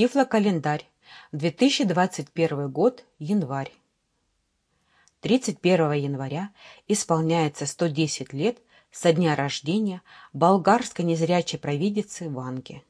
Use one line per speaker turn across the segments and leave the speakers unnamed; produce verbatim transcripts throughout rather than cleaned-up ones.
Тифлокалендарь. две тысячи двадцать первый год. Январь. тридцать первого января исполняется сто десять лет со дня рождения болгарской незрячей провидицы Ванги.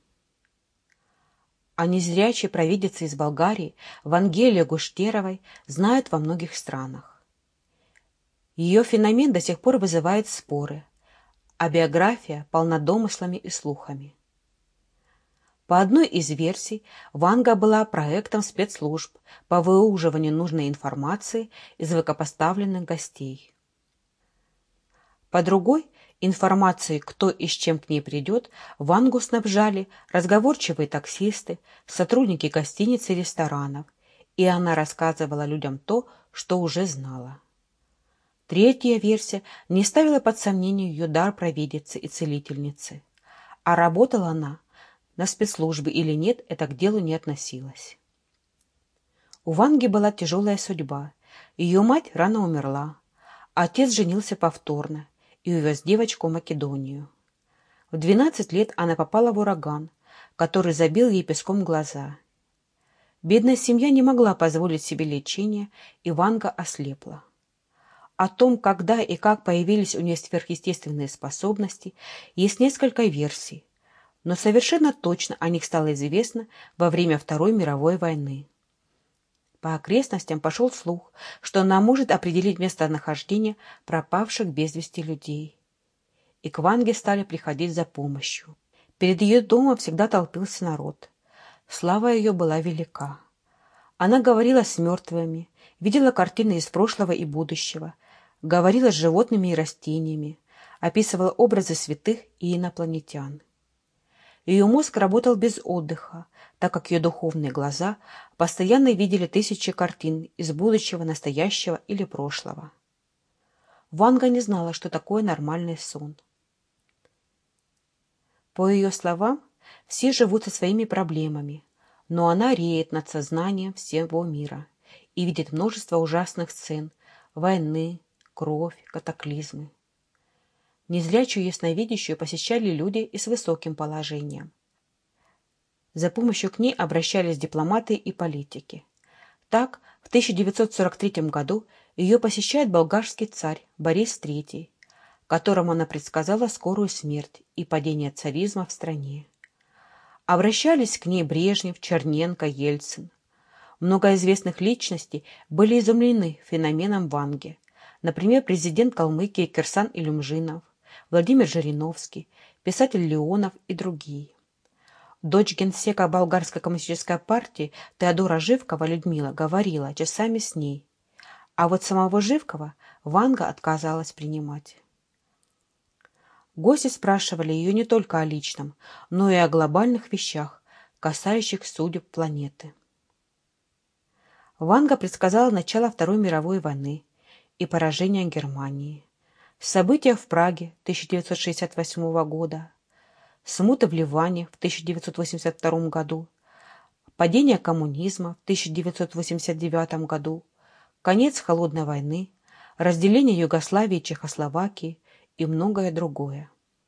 О незрячей провидице из Болгарии Вангелии Гуштеровой знают во многих странах. Ее феномен до сих пор вызывает споры, а биография полна домыслами и слухами. По одной из версий, Ванга была проектом спецслужб по выуживанию нужной информации из высокопоставленных гостей. По другой, информацией, кто и с чем к ней придет, Вангу снабжали разговорчивые таксисты, сотрудники гостиниц и ресторанов, и она рассказывала людям то, что уже знала. Третья версия не ставила под сомнение ее дар провидицы и целительницы, а работала она на спецслужбы или нет, это к делу не относилось. У Ванги была тяжелая судьба. Ее мать рано умерла, отец женился повторно и увез девочку в Македонию. В двенадцать лет она попала в ураган, который забил ей песком глаза. Бедная семья не могла позволить себе лечения, и Ванга ослепла. О том, когда и как появились у нее сверхъестественные способности, есть несколько версий, но совершенно точно о них стало известно во время Второй мировой войны. По окрестностям пошел слух, что она может определить местонахождение пропавших без вести людей. И к Ванге стали приходить за помощью. Перед ее домом всегда толпился народ. Слава ее была велика. Она говорила с мертвыми, видела картины из прошлого и будущего, говорила с животными и растениями, описывала образы святых и инопланетян. Ее мозг работал без отдыха, так как ее духовные глаза постоянно видели тысячи картин из будущего, настоящего или прошлого. Ванга не знала, что такое нормальный сон. По ее словам, все живут со своими проблемами, но она реет над сознанием всего мира и видит множество ужасных сцен – войны, кровь, катаклизмы. Незрячую ясновидящую посещали люди и с высоким положением. За помощью к ней обращались дипломаты и политики. Так, в тысяча девятьсот сорок третьем году ее посещает болгарский царь Борис третий, которому она предсказала скорую смерть и падение царизма в стране. Обращались к ней Брежнев, Черненко, Ельцин. Много известных личностей были изумлены феноменом Ванги, например, президент Калмыкии Кирсан Илюмжинов, Владимир Жириновский, писатель Леонов и другие. Дочь генсека болгарской коммунистической партии Теодора Живкова Людмила говорила часами с ней, а вот самого Живкова Ванга отказалась принимать. Гости спрашивали ее не только о личном, но и о глобальных вещах, касающих судеб планеты. Ванга предсказала начало Второй мировой войны и поражение Германии, события в Праге тысяча девятьсот шестьдесят восьмого года, смута в Ливане в тысяча девятьсот восемьдесят втором году, падение коммунизма в тысяча девятьсот восемьдесят девятом году, конец Холодной войны, разделение Югославии и Чехословакии и многое другое.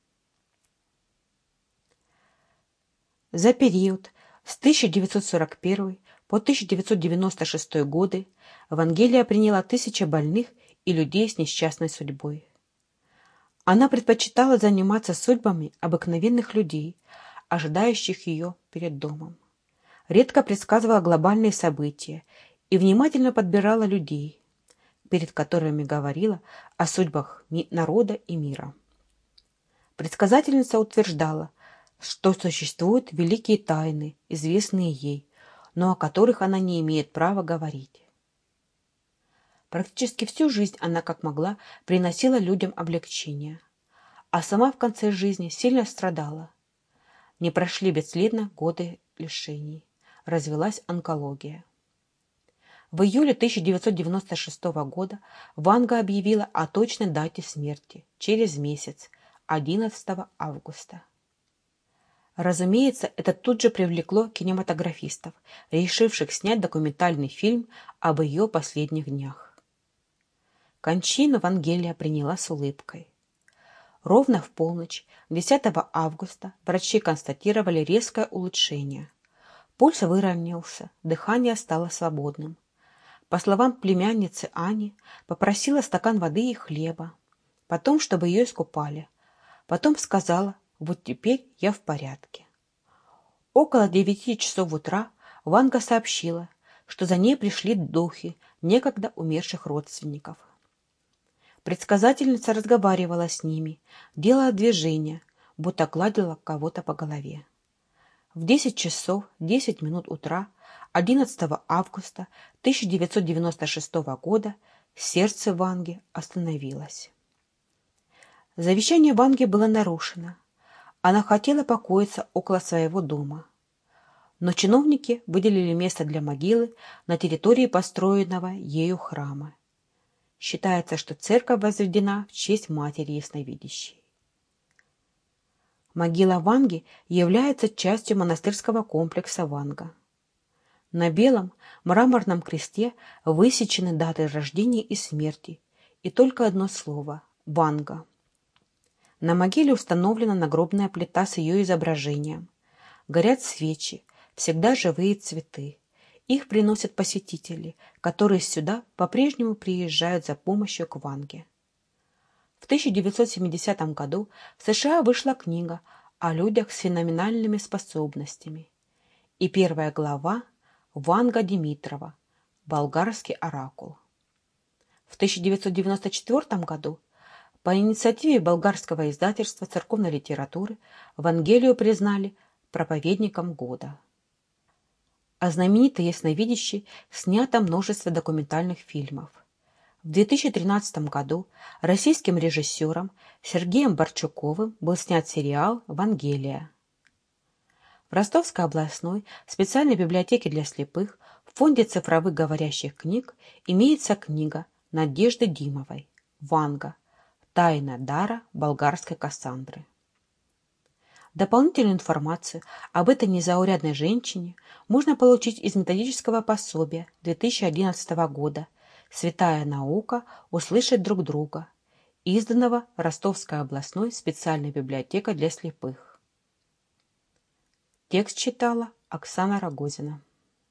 За период с тысяча девятьсот сорок первого по тысяча девятьсот девяносто шестой годы Вангелия приняла тысячи больных и людей с несчастной судьбой. Она предпочитала заниматься судьбами обыкновенных людей, ожидающих ее перед домом. Редко предсказывала глобальные события и внимательно подбирала людей, перед которыми говорила о судьбах народа и мира. Предсказательница утверждала, что существуют великие тайны, известные ей, но о которых она не имеет права говорить. Практически всю жизнь она, как могла, приносила людям облегчение, а сама в конце жизни сильно страдала. Не прошли бесследно годы лишений. Развелась онкология. В июле тысяча девятьсот девяносто шестого года Ванга объявила о точной дате смерти через месяц, одиннадцатого августа. Разумеется, это тут же привлекло кинематографистов, решивших снять документальный фильм об ее последних днях. Кончину Вангелия приняла с улыбкой. Ровно в полночь, десятого августа, врачи констатировали резкое улучшение. Пульс выровнялся, дыхание стало свободным. По словам племянницы Ани, попросила стакан воды и хлеба, потом, чтобы ее искупали. Потом сказала: «Вот теперь я в порядке». Около девяти часов утра Ванга сообщила, что за ней пришли духи некогда умерших родственников. Предсказательница разговаривала с ними, делала движения, будто гладила кого-то по голове. В десять часов десять минут утра одиннадцатого августа тысяча девятьсот девяносто шестого года сердце Ванги остановилось. Завещание Ванги было нарушено. Она хотела покоиться около своего дома. Но чиновники выделили место для могилы на территории построенного ею храма. Считается, что церковь возведена в честь Матери Ясновидящей. Могила Ванги является частью монастырского комплекса Ванга. На белом мраморном кресте высечены даты рождения и смерти и только одно слово – Ванга. На могиле установлена нагробная плита с ее изображением. Горят свечи, всегда живые цветы. Их приносят посетители, которые сюда по-прежнему приезжают за помощью к Ванге. В тысяча девятьсот семидесятом году в США вышла книга о людях с феноменальными способностями. И первая глава Ванга Димитрова «Болгарский оракул». В тысяча девятьсот девяносто четвёртом году по инициативе болгарского издательства церковной литературы Вангелию признали проповедником года. О знаменитой ясновидящей снято множество документальных фильмов. В две тысячи тринадцатом году российским режиссером Сергеем Борчуковым был снят сериал «Вангелия». В Ростовской областной специальной библиотеке для слепых в фонде цифровых говорящих книг имеется книга Надежды Димовой «Ванга. Тайна дара болгарской Кассандры». Дополнительную информацию об этой незаурядной женщине можно получить из методического пособия две тысячи одиннадцатого года «Святая наука. Услышать друг друга», изданного Ростовской областной специальной библиотекой для слепых. Текст читала Оксана Рогозина.